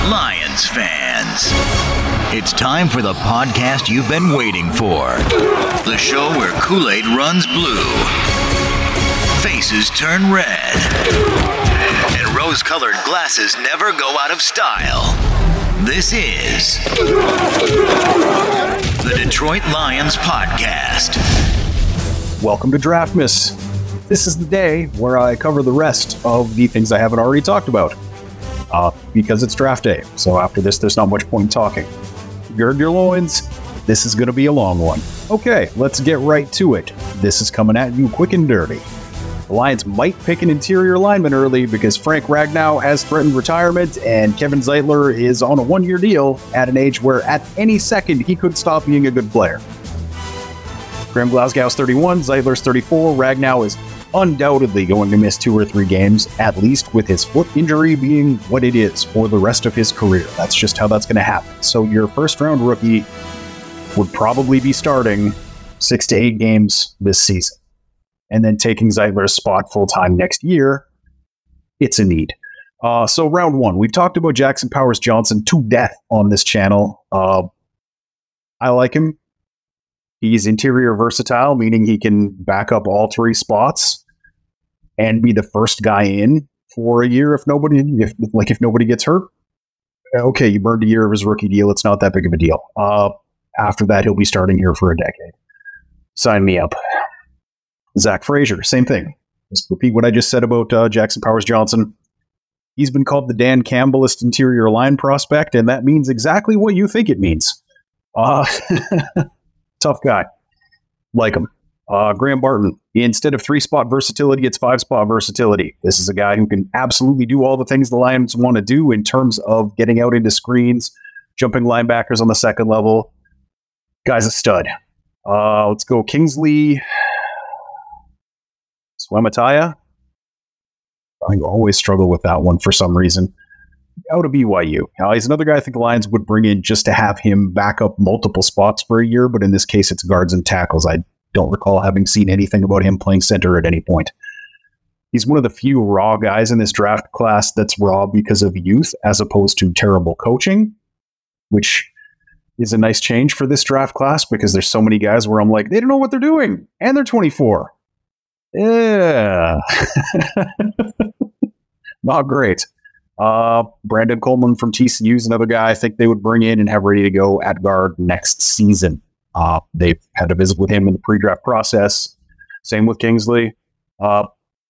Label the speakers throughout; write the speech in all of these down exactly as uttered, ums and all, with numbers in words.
Speaker 1: Lions fans, it's time for the podcast you've been waiting for. The show where Kool-Aid runs blue, faces turn red, and rose-colored glasses never go out of style. This is the Detroit Lions Podcast.
Speaker 2: Welcome to Draftmas. This is the day where I cover the rest of the things I haven't already talked about. Uh, because it's draft day, so after this, there's not much point talking. Gird your loins, this is going to be a long one. Okay, let's get right to it. This is coming at you quick and dirty. The Lions might pick an interior lineman early because Frank Ragnow has threatened retirement, and Kevin Zeitler is on a one-year deal at an age where at any second he could stop being a good player. Graham Glasgow's thirty-one, Zeitler's thirty-four, Ragnow is undoubtedly going to miss two or three games, at least with his foot injury being what it is for the rest of his career. That's just how that's going to happen. So your first-round rookie would probably be starting six to eight games this season, and then taking Zeitler's spot full-time next year. It's a need. Uh, so round one, we've talked about Jackson Powers Johnson to death on this channel. Uh, I like him. He's interior versatile, meaning he can back up all three spots and be the first guy in for a year if nobody, if like if nobody gets hurt. Okay, you burned a year of his rookie deal. It's not that big of a deal. Uh, after that, he'll be starting here for a decade. Sign me up. Zach Frazier, same thing. Just repeat what I just said about uh, Jackson Powers Johnson. He's been called the Dan Campbellist interior line prospect, and that means exactly what you think it means. Uh, tough guy. Like him. Uh, Graham Barton, instead of three-spot versatility, it's five-spot versatility. This is a guy who can absolutely do all the things the Lions want to do in terms of getting out into screens, jumping linebackers on the second level. Guy's a stud. Uh, let's go Kingsley Suamataia. I always struggle with that one for some reason. Out of B Y U. Now, he's another guy I think the Lions would bring in just to have him back up multiple spots for a year, but in this case, it's guards and tackles. I don't recall having seen anything about him playing center at any point. He's one of the few raw guys in this draft class that's raw because of youth as opposed to terrible coaching, which is a nice change for this draft class because there's so many guys where I'm like, they don't know what they're doing, and they're twenty-four. Yeah. Not great. Uh, Brandon Coleman from T C U is another guy I think they would bring in and have ready to go at guard next season. Uh, they've had to visit with him in the pre-draft process. Same with Kingsley. Uh,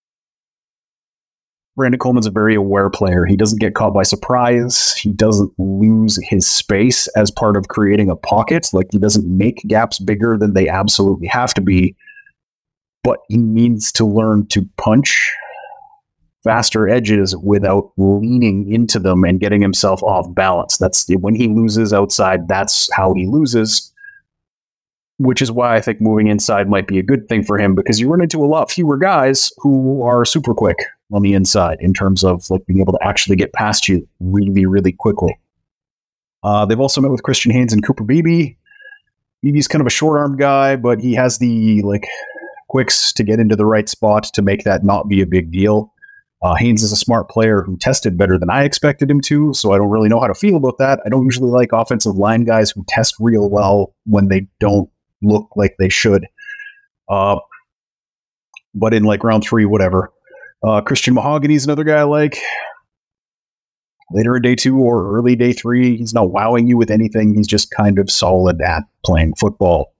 Speaker 2: Brandon Coleman's a very aware player. He doesn't get caught by surprise. He doesn't lose his space as part of creating a pocket. Like, he doesn't make gaps bigger than they absolutely have to be. But he needs to learn to punch faster edges without leaning into them and getting himself off balance. That's when he loses outside. That's how he loses, which is why I think moving inside might be a good thing for him, because you run into a lot fewer guys who are super quick on the inside in terms of like being able to actually get past you really, really quickly. Uh, they've also met with Christian Haynes and Cooper Beebe. Beebe's kind of a short-armed guy, but he has the like quicks to get into the right spot to make that not be a big deal. Uh, Haynes is a smart player who tested better than I expected him to, so I don't really know how to feel about that. I don't usually like offensive line guys who test real well when they don't look like they should. Uh, but in like round three, whatever. Uh, Christian Mahogany is another guy I like. Later in day two or early day three, he's not wowing you with anything. He's just kind of solid at playing football.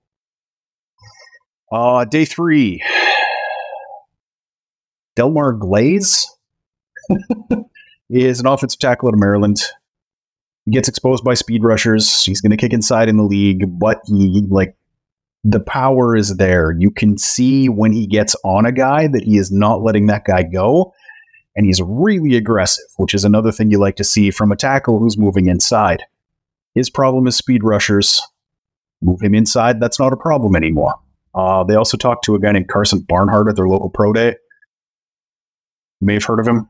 Speaker 2: Uh, day three. Delmar Glaze is an offensive tackle out of Maryland. He gets exposed by speed rushers. He's going to kick inside in the league, but he, like, the power is there. You can see when he gets on a guy that he is not letting that guy go, and he's really aggressive, which is another thing you like to see from a tackle who's moving inside. His problem is speed rushers. Move him inside, that's not a problem anymore. Uh, they also talked to a guy named Carson Barnhart at their local pro day. You may have heard of him.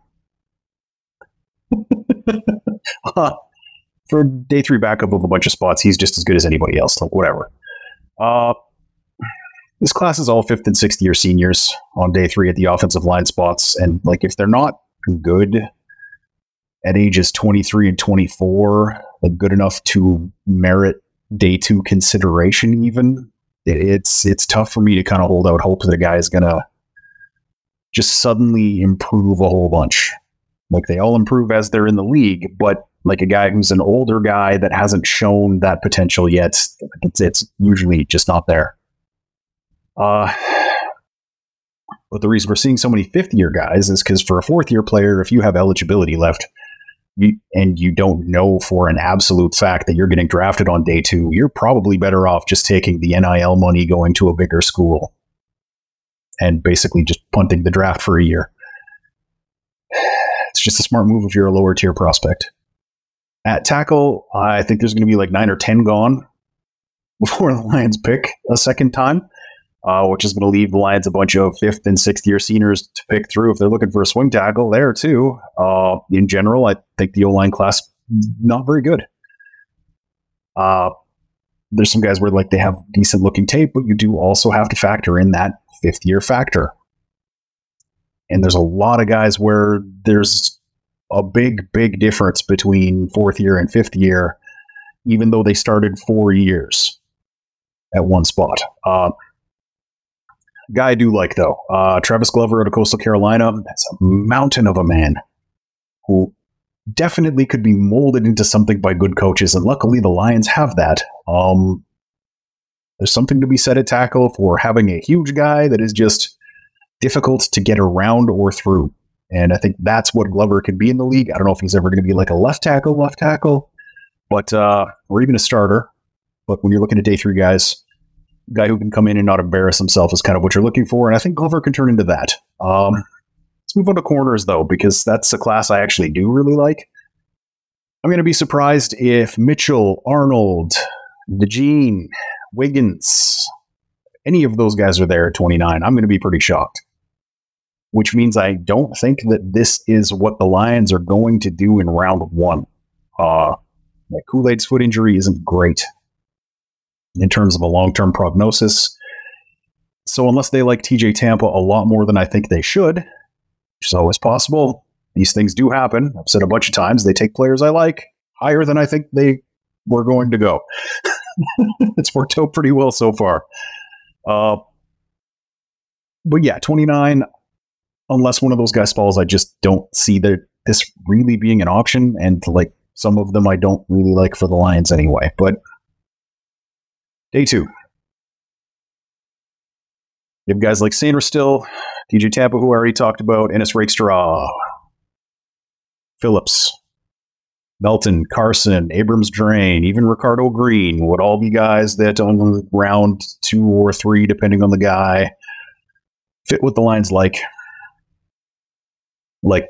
Speaker 2: uh, for day three backup of a bunch of spots, he's just as good as anybody else, like whatever. Uh, this class is all fifth and sixth year seniors on day three at the offensive line spots, and like if they're not good, at ages twenty-three and twenty-four, like good enough to merit day two consideration even. It, it's it's tough for me to kind of hold out hope that a guy is going to just suddenly improve a whole bunch. Like they all improve as they're in the league, but like a guy who's an older guy that hasn't shown that potential yet, it's, it's usually just not there. Uh, but the reason we're seeing so many fifth-year guys is because for a fourth-year player, if you have eligibility left you, and you don't know for an absolute fact that you're getting drafted on day two, you're probably better off just taking the N I L money, going to a bigger school, and basically just punting the draft for a year. It's just a smart move if you're a lower-tier prospect. At tackle, I think there's going to be like nine or ten gone before the Lions pick a second time, uh, which is going to leave the Lions a bunch of fifth and sixth year seniors to pick through. If they're looking for a swing tackle there too, uh, in general, I think the O-line class not very good. Uh, there's some guys where like they have decent looking tape, but you do also have to factor in that fifth year factor. And there's a lot of guys where there's a big, big difference between fourth year and fifth year, even though they started four years at one spot. Uh, guy I do like, though, uh, Travis Glover out of Coastal Carolina. That's a mountain of a man who definitely could be molded into something by good coaches, and luckily the Lions have that. Um, there's something to be said at tackle for having a huge guy that is just difficult to get around or through. And I think that's what Glover could be in the league. I don't know if he's ever going to be like a left tackle, left tackle, but uh, or even a starter. But when you're looking at day three guys, a guy who can come in and not embarrass himself is kind of what you're looking for. And I think Glover can turn into that. Um, let's move on to corners, though, because that's a class I actually do really like. I'm going to be surprised if Mitchell, Arnold, DeJean, Wiggins, any of those guys are there at twenty-nine. I'm going to be pretty shocked. Which means I don't think that this is what the Lions are going to do in round one. Uh, Kool-Aid's foot injury isn't great in terms of a long-term prognosis. So unless they like T J Tampa a lot more than I think they should, which is always possible, these things do happen. I've said a bunch of times, they take players I like higher than I think they were going to go. It's worked out pretty well so far. Uh, but yeah, twenty-nine... Unless one of those guys falls, I just don't see that this really being an option. And like some of them I don't really like for the Lions anyway. But day two. You have guys like Sainer still, T J Tampa, who I already talked about, Ennis Rakestraw, Phillips, Melton, Carson, Abrams Drain, even Ricardo Green would all be guys that on round two or three, depending on the guy, fit what the Lions like. Like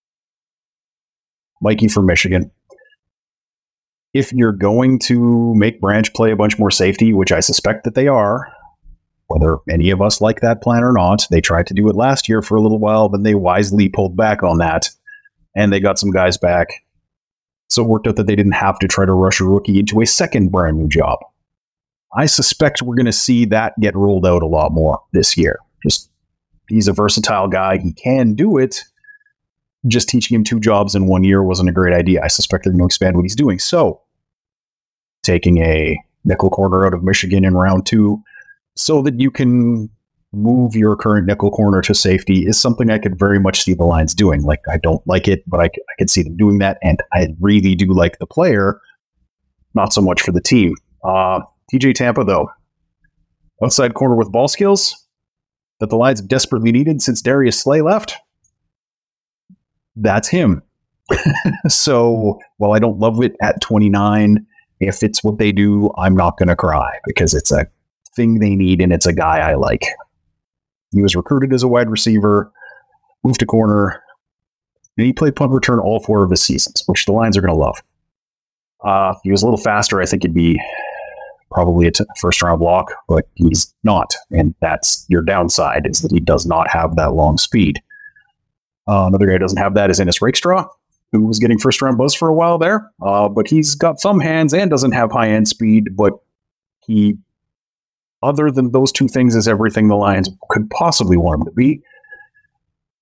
Speaker 2: Mikey from Michigan. If you're going to make Branch play a bunch more safety, which I suspect that they are, whether any of us like that plan or not, they tried to do it last year for a little while, but they wisely pulled back on that, and they got some guys back. So it worked out that they didn't have to try to rush a rookie into a second brand new job. I suspect we're going to see that get rolled out a lot more this year. Just he's a versatile guy. He can do it. Just teaching him two jobs in one year wasn't a great idea. I suspect they're going to expand what he's doing. So, taking a nickel corner out of Michigan in round two so that you can move your current nickel corner to safety is something I could very much see the Lions doing. Like, I don't like it, but I, I could see them doing that, and I really do like the player, not so much for the team. Uh, T J Tampa, though, outside corner with ball skills that the Lions have desperately needed since Darius Slay left. That's him. So while I don't love it at twenty-nine, if it's what they do, I'm not going to cry because it's a thing they need and it's a guy I like. He was recruited as a wide receiver, moved to corner, and he played punt return all four of his seasons, which the Lions are going to love. Uh, if he was a little faster, I think he'd be probably a t- first round block, but he's not. And that's your downside, is that he does not have that long speed. Uh, another guy who doesn't have that is Ennis Rakestraw, who was getting first round buzz for a while there. Uh, but he's got thumb hands and doesn't have high end speed. But he, other than those two things, is everything the Lions could possibly want him to be.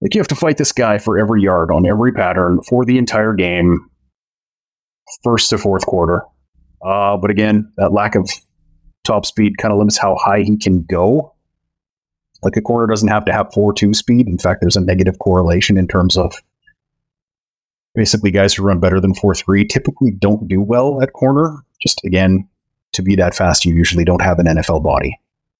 Speaker 2: Like, you have to fight this guy for every yard on every pattern for the entire game, first to fourth quarter. Uh, but again, that lack of top speed kind of limits how high he can go. Like, a corner doesn't have to have four two speed. In fact, there's a negative correlation in terms of basically guys who run better than four three typically don't do well at corner. Just, again, to be that fast, you usually don't have an N F L body.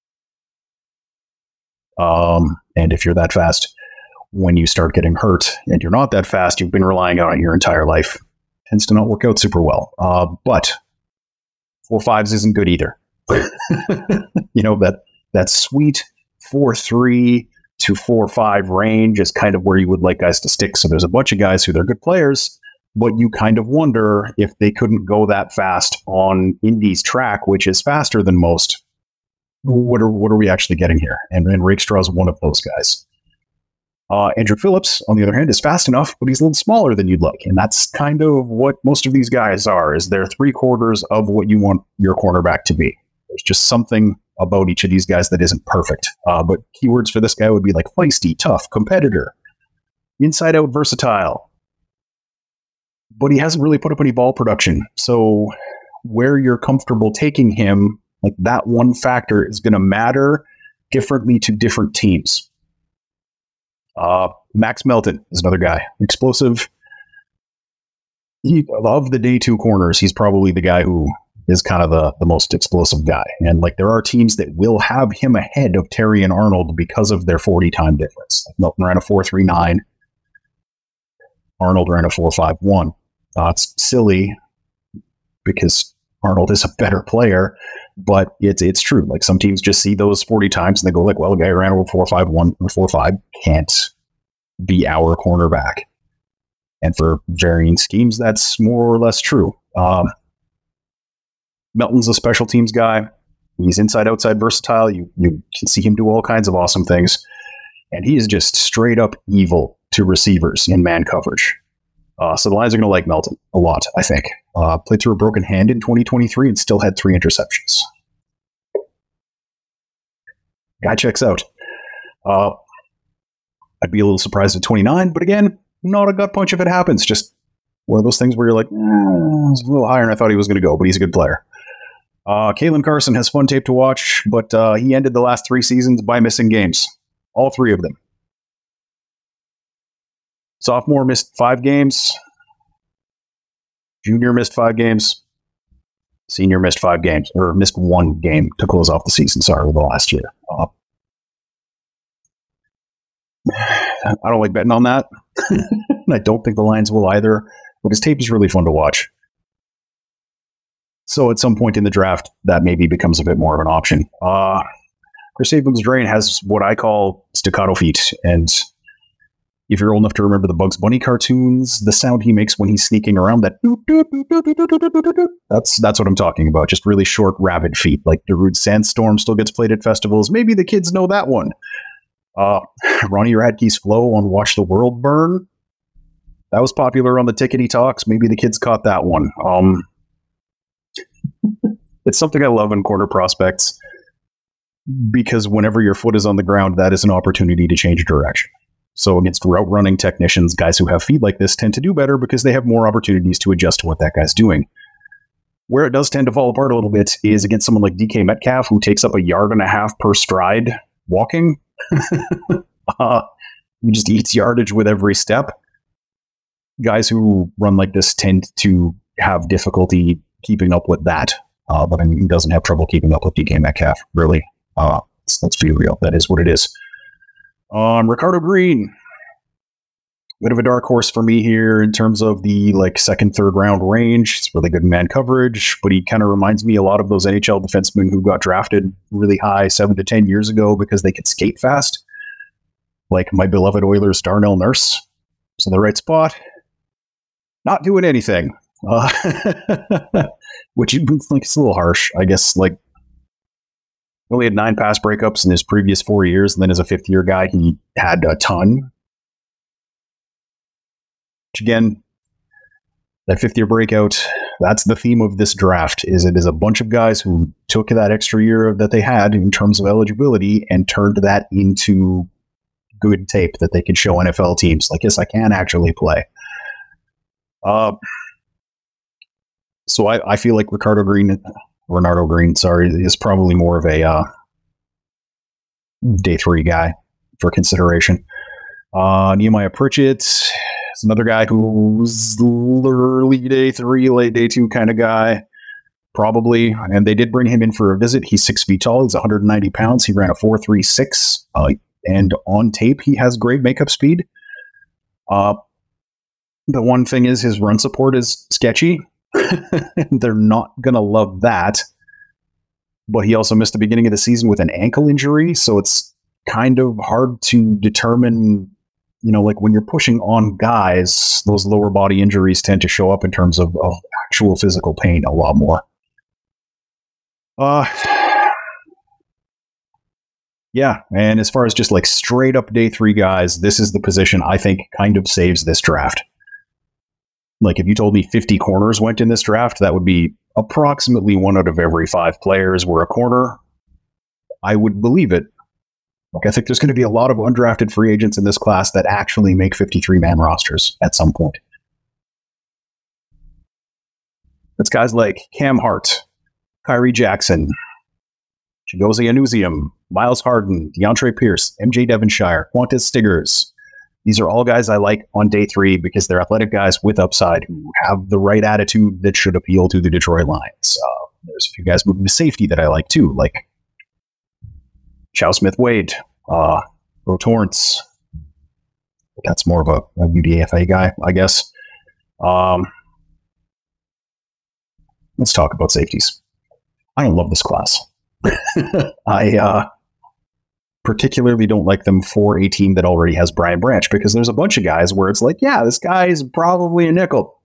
Speaker 2: Um, and if you're that fast, when you start getting hurt and you're not that fast, you've been relying on it your entire life, tends to not work out super well. Uh, but four fives isn't good either. You know, that that sweet four three to four five range is kind of where you would like guys to stick. So there's a bunch of guys who they're good players, but you kind of wonder if they couldn't go that fast on Indy's track, which is faster than most. What are what are we actually getting here? And, and Rakestraw is one of those guys. Uh, Andrew Phillips, on the other hand, is fast enough, but he's a little smaller than you'd like. And that's kind of what most of these guys are, is they're three quarters of what you want your cornerback to be. There's just something about each of these guys that isn't perfect. Uh, but keywords for this guy would be like feisty, tough, competitor, inside out versatile. But he hasn't really put up any ball production. So where you're comfortable taking him, like, that one factor is going to matter differently to different teams. Uh, Max Melton is another guy. Explosive. He, of the day two corners, he's probably the guy who is kind of the, the most explosive guy. And, like, there are teams that will have him ahead of Terry and Arnold because of their forty time difference. Like, Melton ran a four three nine. Arnold ran a four five one. Uh, it's silly because Arnold is a better player, but it's it's true. Like, some teams just see those forty times and they go like, well, a guy who ran over four five one or four five can't be our cornerback. And for varying schemes, that's more or less true. Um, Melton's a special teams guy. He's inside outside versatile. You you can see him do all kinds of awesome things, and he is just straight up evil to receivers in man coverage. Uh, so the Lions are going to like Melton a lot, I think. Uh, played through a broken hand in twenty twenty-three and still had three interceptions. Guy checks out. Uh, I'd be a little surprised at twenty-nine, but again, not a gut punch if it happens. Just one of those things where you're like, eh, it's a little higher than I thought he was going to go, but he's a good player. Uh, Kalen Carson has fun tape to watch, but uh, he ended the last three seasons by missing games. All three of them. Sophomore missed five games. Junior missed five games. Senior missed five games, or missed one game to close off the season. Sorry, the last year. Uh, I don't like betting on that. And I don't think the Lions will either, but his tape is really fun to watch. So at some point in the draft, that maybe becomes a bit more of an option. Uh, Chris Abrams-Drain has what I call staccato feet, and if you're old enough to remember the Bugs Bunny cartoons, the sound he makes when he's sneaking around, that that's that's what I'm talking about. Just really short, rapid feet. Like Darude Sandstorm still gets played at festivals. Maybe the kids know that one. Uh, Ronnie Radke's flow on Watch the World Burn. That was popular on the Tickety Talks. Maybe the kids caught that one. Um, it's something I love in corner prospects, because whenever your foot is on the ground, that is an opportunity to change direction. So against route running technicians, guys who have feet like this tend to do better because they have more opportunities to adjust to what that guy's doing. Where it does tend to fall apart a little bit is against someone like D K Metcalf, who takes up a yard and a half per stride walking. uh, he just eats yardage with every step. Guys who run like this tend to have difficulty keeping up with that. Uh, but I mean, he doesn't have trouble keeping up with D K Metcalf, really. Uh, let's, let's be real. That is what it is. Um, Ricardo Green, bit of a dark horse for me here in terms of the like second, third round range. It's really good in man coverage, but he kind of reminds me a lot of those N H L defensemen who got drafted really high seven to ten years ago because they could skate fast. Like my beloved Oilers Darnell Nurse. So the right spot, not doing anything. Uh, which like it's a little harsh, I guess. Like, only had nine pass breakups in his previous four years, and then as a fifth year guy, he had a ton. Which again, that fifth year breakout, that's the theme of this draft. Is it is a bunch of guys who took that extra year that they had in terms of eligibility and turned that into good tape that they could show N F L teams. Like, yes, I can actually play. Uh, so I, I feel like Ricardo Green, Renardo Green, sorry, is probably more of a uh, day three guy for consideration. Uh, Nehemiah Pritchett is another guy who's early day three, late day two kind of guy. Probably, and they did bring him in for a visit. He's six feet tall. He's one hundred ninety pounds. He ran a four three six, uh, and on tape, he has great makeup speed. Uh, the one thing is his run support is sketchy. They're not going to love that. But he also missed the beginning of the season with an ankle injury, so it's kind of hard to determine, you know, like when you're pushing on guys, those lower body injuries tend to show up in terms of, of actual physical pain a lot more. Uh, yeah, and as far as just like straight up day three guys, this is the position I think kind of saves this draft. Like if you told me fifty corners went in this draft, that would be approximately one out of every five players were a corner. I would believe it. Like I think there's going to be a lot of undrafted free agents in this class that actually make fifty-three man rosters at some point. That's guys like Cam Hart, Kyrie Jackson, Chigozie Anuzium, Miles Harden, DeAndre Pierce, M J Devonshire, Qantas Stiggers. These are all guys I like on day three because they're athletic guys with upside who have the right attitude that should appeal to the Detroit Lions. Uh, there's a few guys moving to safety that I like too, like Chow Smith-Wade, uh, Bo Torrance. That's more of a, a U D F A guy, I guess. Um, let's talk about safeties. I don't love this class. I uh, particularly don't like them for a team that already has Brian Branch because there's a bunch of guys where it's like, yeah, this guy is probably a nickel.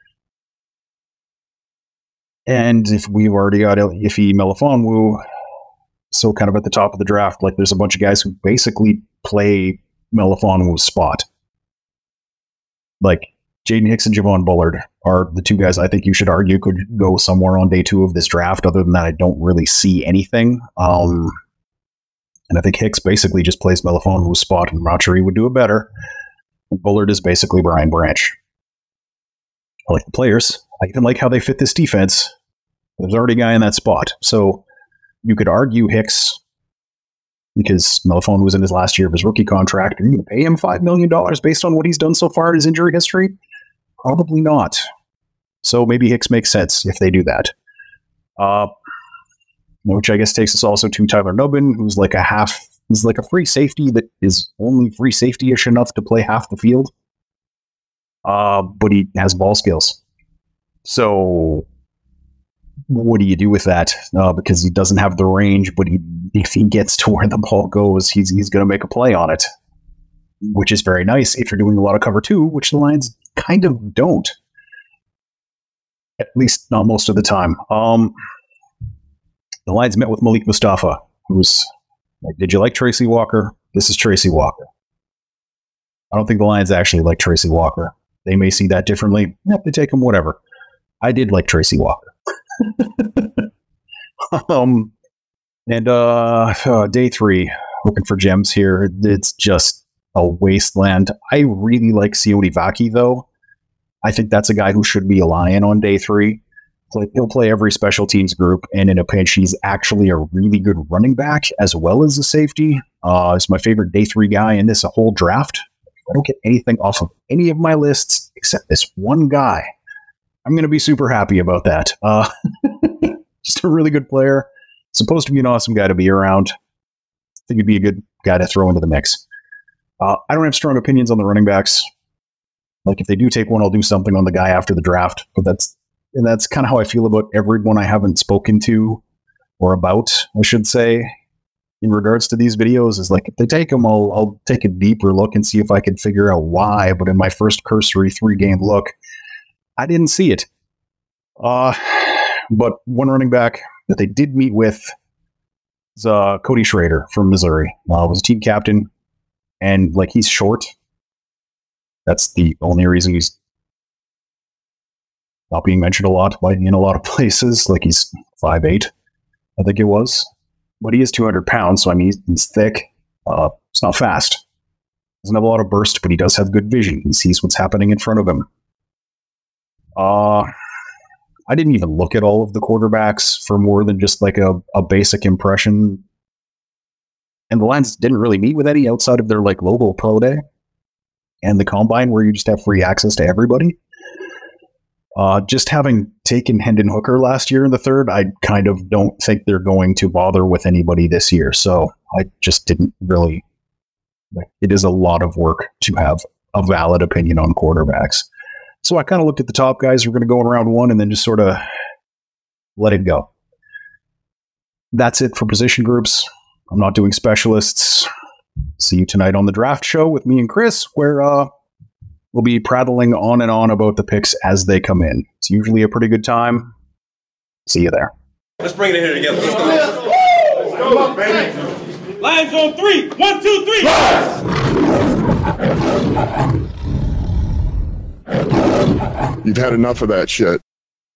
Speaker 2: And if we've already got Ife Melifonwu, so kind of at the top of the draft, like there's a bunch of guys who basically play Melifonwu's spot. Like Jaden Hicks and Javon Bullard are the two guys I think you should argue could go somewhere on day two of this draft. Other than that, I don't really see anything. Um, and I think Hicks basically just plays Melifonwu's spot, and Rauchery would do it better. And Bullard is basically Brian Branch. I like the players. I even like how they fit this defense. There's already a guy in that spot. So you could argue Hicks, because Melifonwu was in his last year of his rookie contract. Are you going to pay him five million dollars based on what he's done so far in his injury history? Probably not. So maybe Hicks makes sense if they do that. Uh, which I guess takes us also to Tyler Nubbin, who's like a half, who's like a free safety that is only free safety-ish enough to play half the field. Uh, but he has ball skills. So what do you do with that? Uh, because he doesn't have the range, but he, if he gets to where the ball goes, he's he's going to make a play on it, which is very nice if you're doing a lot of cover two, which the Lions kind of don't. At least not most of the time. Um, the Lions met with Malik Mustafa, who's like, did you like Tracy Walker? This is Tracy Walker. I don't think the Lions actually like Tracy Walker. They may see that differently. Yeah, they take him, whatever. I did like Tracy Walker. um, and uh, uh, day three, looking for gems here. It's just a wasteland. I really like Sione Vaki, though. I think that's a guy who should be a Lion on day three. Like, he'll play every special teams group, and in a pinch, he's actually a really good running back as well as a safety. Uh, he's my favorite day three guy in this whole draft. I don't get anything off of any of my lists except this one guy. I'm going to be super happy about that. Uh, just a really good player. Supposed to be an awesome guy to be around. I think he'd be a good guy to throw into the mix. Uh, I don't have strong opinions on the running backs. Like, if they do take one, I'll do something on the guy after the draft. But that's and that's kind of how I feel about everyone I haven't spoken to or about, I should say, in regards to these videos. Is like, if they take them, I'll, I'll take a deeper look and see if I can figure out why. But in my first cursory three-game look, I didn't see it. Uh, but one running back that they did meet with is uh, Cody Schrader from Missouri. Uh, was a team captain, and like, he's short. That's the only reason he's not being mentioned a lot by, in a lot of places. Like, he's five eight, I think it was. But he is two hundred pounds, so I mean, he's, he's thick. Uh, it's not fast. Doesn't have a lot of burst, but he does have good vision. He sees what's happening in front of him. Uh, I didn't even look at all of the quarterbacks for more than just like a, a basic impression. And the Lions didn't really meet with any outside of their like local pro day and the combine where you just have free access to everybody. Uh, just having taken Hendon Hooker last year in the third, I kind of don't think they're going to bother with anybody this year. So I just didn't really... Like, it is a lot of work to have a valid opinion on quarterbacks. So I kind of looked at the top guys who are going to go in round one and then just sort of let it go. That's it for position groups. I'm not doing specialists. See you tonight on the draft show with me and Chris, where uh, we'll be prattling on and on about the picks as they come in. It's usually a pretty good time. See you there.
Speaker 3: Let's bring it here together. Let's go. Let's go, baby. Lions on three. One, two, three.
Speaker 4: You've had enough of that shit.